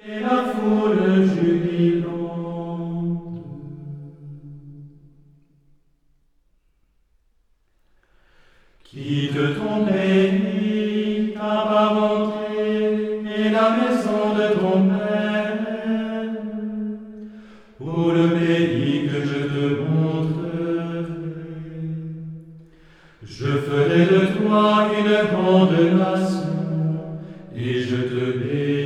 et la foule jubilante. Quitte ton pays, ta parenté et la maison de ton père, pour le pays que je te montrerai. Je ferai de toi une grande nation et je te bénirai.